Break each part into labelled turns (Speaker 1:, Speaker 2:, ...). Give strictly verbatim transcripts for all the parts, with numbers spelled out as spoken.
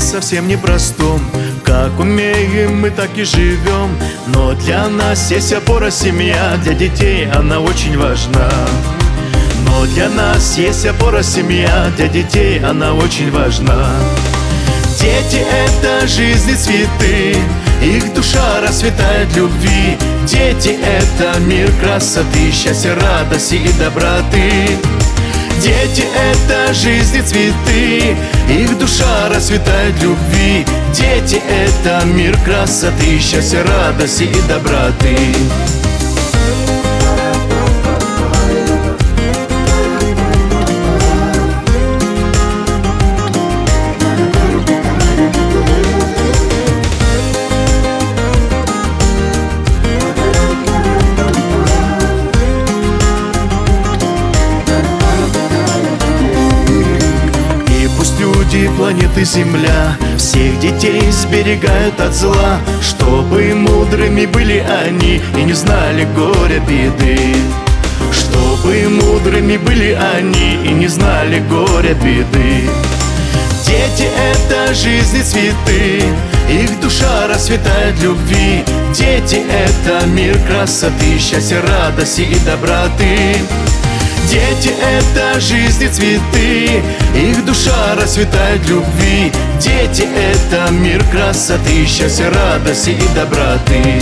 Speaker 1: совсем непростом. Как умеем, мы так и живем. Но для нас есть опора семья, для детей она очень важна. Но для нас есть опора семья, для детей она очень важна. Дети — это жизни цветы, их душа расцветает любви. Дети — это мир красоты, счастья, радости и доброты. Дети — это жизни цветы, их душа расцветает любви. Дети — это мир красоты, счастья, радости и доброты. Планеты Земля всех детей сберегают от зла, чтобы мудрыми были они и не знали горя беды. Чтобы мудрыми были они и не знали горя беды. Дети — это жизни цветы, их душа расцветает любви. Дети — это мир красоты, счастья, радости и доброты. Дети — это жизни цветы, их душа расцветает любви. Дети — это мир красоты, счастья, радости и доброты.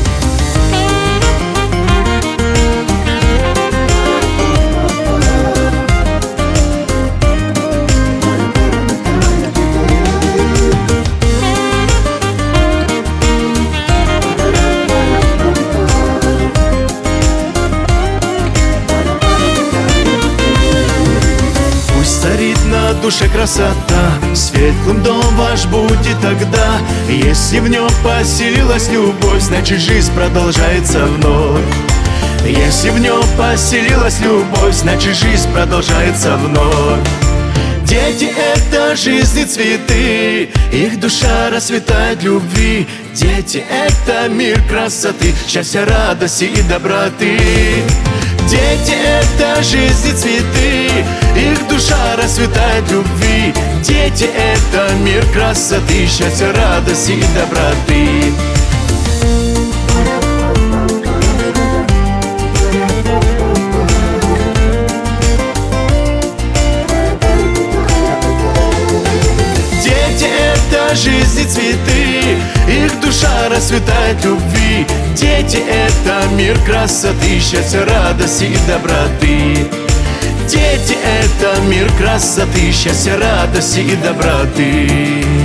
Speaker 1: Царит на душе красота, светлым дом ваш будет тогда. Если в нем поселилась любовь, значит жизнь продолжается вновь. Если в нем поселилась любовь, значит жизнь продолжается вновь. Дети — это жизни цветы, их душа расцветает любви. Дети — это мир красоты, счастья, радости и доброты. Дети — это жизни цветы, их душа расцветает любви. Дети — это мир красоты, счастья, радости и доброты. Дети — это жизни цветы, их душа расцветает любви. Дети — это мир красоты, счастья, радости и доброты. Дети — это мир красоты, счастья, радости и доброты.